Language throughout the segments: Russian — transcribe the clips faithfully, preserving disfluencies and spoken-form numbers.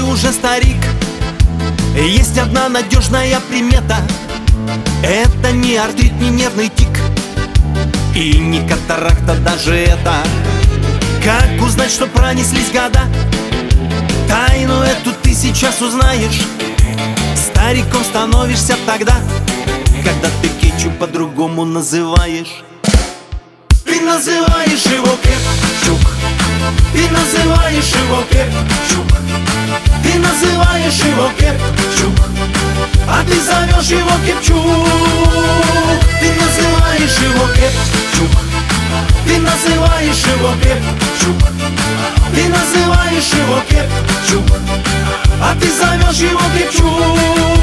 уже старик, есть одна надежная примета. Это не артрит, не нервный тик и не катаракта даже это. Как узнать, что пронеслись года? Тайну эту ты сейчас узнаешь. Стариком становишься тогда, когда ты кетчуп по-другому называешь. Ты называешь его кетчуп, ты называешь его кетчуп, ты называешь его кетчуп, а ты зовешь его кетчуп. Ты называешь его кетчуп, ты называешь его кетчуп, ты называешь его кетчуп, а ты зовешь его кетчуп.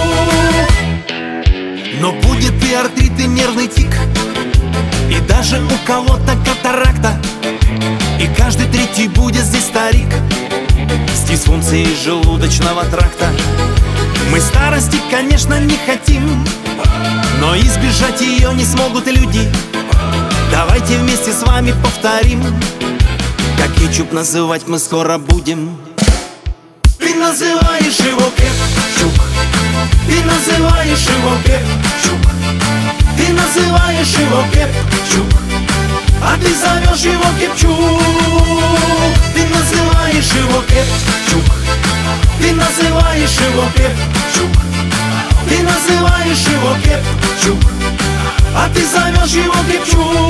Но будет и артрит, и нервный тик, и даже у кого-то катаракта, и каждый третий будет здесь старик с дисфункцией желудочного тракта. Мы старости, конечно, не хотим, но избежать ее не смогут люди. Давайте вместе с вами повторим, как кетчуп называть мы скоро будем. Ты называешь его кетчуп, ты называешь его кетчуп, ты называешь его кетчуп, а ты зовешь его кетчуп. Ты называешь его кетчуп, ты называешь его кетчуп, ты называешь его кетчуп, а ты зовешь его кетчуп.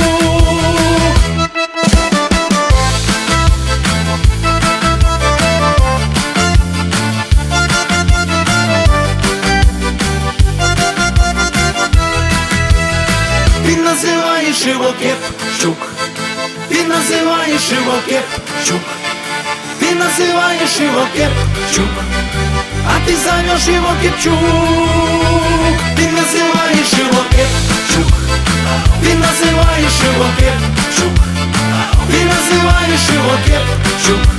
Ты называешь его кетчуп, ты называешь его кетчуп, ты называешь его кетчуп, а ты зовешь его кетчуп. Ты называешь его кетчуп, ты называешь его кетчуп, ты называешь его кетчуп,